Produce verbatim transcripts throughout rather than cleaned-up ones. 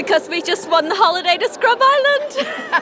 Because we just won the holiday to Scrub Island.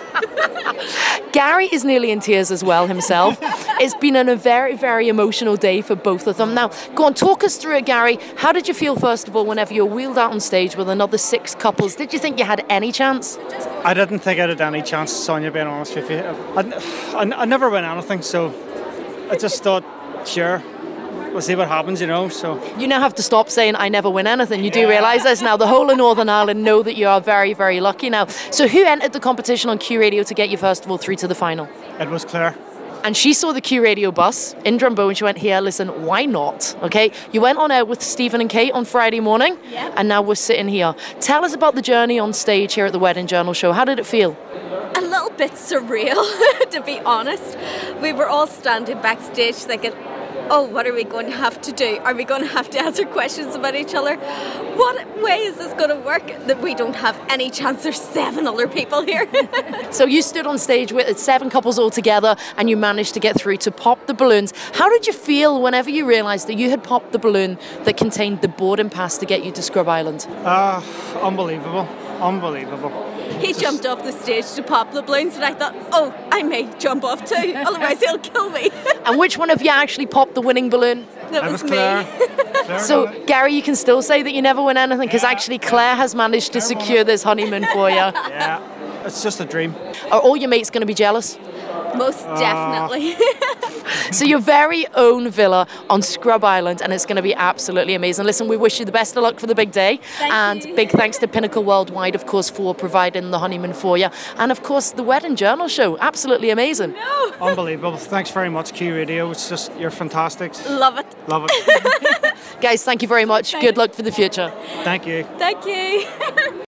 Gary is nearly in tears as well himself. It's been an, a very, very emotional day for both of them. Now, go on, talk us through it, Gary. How did you feel, first of all, whenever you were wheeled out on stage with another six couples? Did you think you had any chance? I didn't think I had any chance, Sonia, being honest with you. I, I, I never win anything, so I just thought, sure, we'll see what happens, you know. So you now have to stop saying I never win anything. You do realise this now. The whole of Northern Ireland know that you are very, very lucky now. So who entered the competition on Q Radio to get you, first of all, through to the final? It was Claire. And she saw the Q Radio bus in Drumbo and she went, here, listen, why not? Okay, you went on air with Stephen and Kate on Friday morning, yeah. And now we're sitting here. Tell us about the journey on stage here at the Wedding Journal show. How did it feel? A little bit surreal, to be honest. We were all standing backstage thinking, oh, what are we going to have to do? Are we going to have to answer questions about each other? What way is this going to work? That we don't have any chance. There's seven other people here. So you stood on stage with seven couples all together and you managed to get through to pop the balloons. How did you feel whenever you realised that you had popped the balloon that contained the boarding pass to get you to Scrub Island? Ah, uh, unbelievable. Unbelievable. He Just... jumped off the stage to pop the balloons and I thought, oh, I may jump off too, otherwise he'll kill me. And which one of you actually popped the winning balloon? That was, was me. Claire. So, Gary, you can still say that you never win anything because yeah. actually Claire has managed to secure this honeymoon for you. Yeah, it's just a dream. Are all your mates going to be jealous? Most definitely. Uh. So your very own villa on Scrub Island, and it's going to be absolutely amazing. Listen, we wish you the best of luck for the big day. Thank and you. Big thanks to Pinnacle Worldwide, of course, for providing the honeymoon for you. And, of course, the Wedding Journal show. Absolutely amazing. No. Unbelievable. Thanks very much, Q Radio. It's just, you're fantastic. Love it. Love it. Guys, thank you very much. Thank Good luck for the future. Thank you. Thank you.